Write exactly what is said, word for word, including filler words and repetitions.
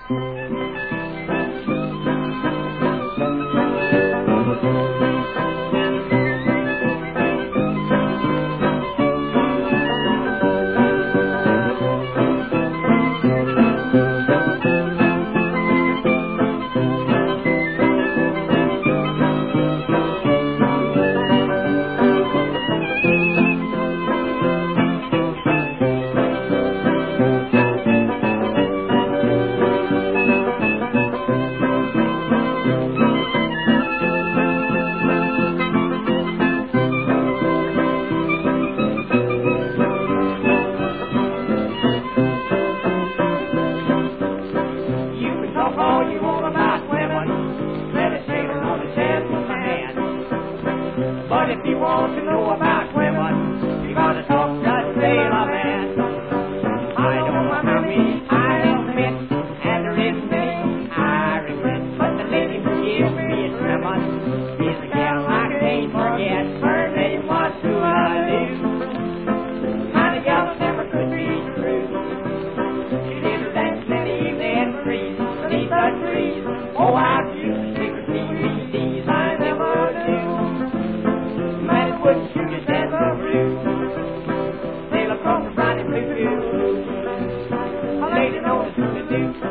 All you want about women, let it sailor on the chest of my hand. But if you want to know about women, you gotta talk to sailor man. I don't know how many I have met, and there isn't many I regret. But the lady who gives me a woman is a gal I can't forget. Her name was Sula Lou. Kind of gal that never could be true. She did her dance in the evening breeze. Beneath the trees, oh, I used to take her D V Ds, I never knew. Man, wouldn't shoot his head the blue. Sail across the briny blue. A lady knows who to do.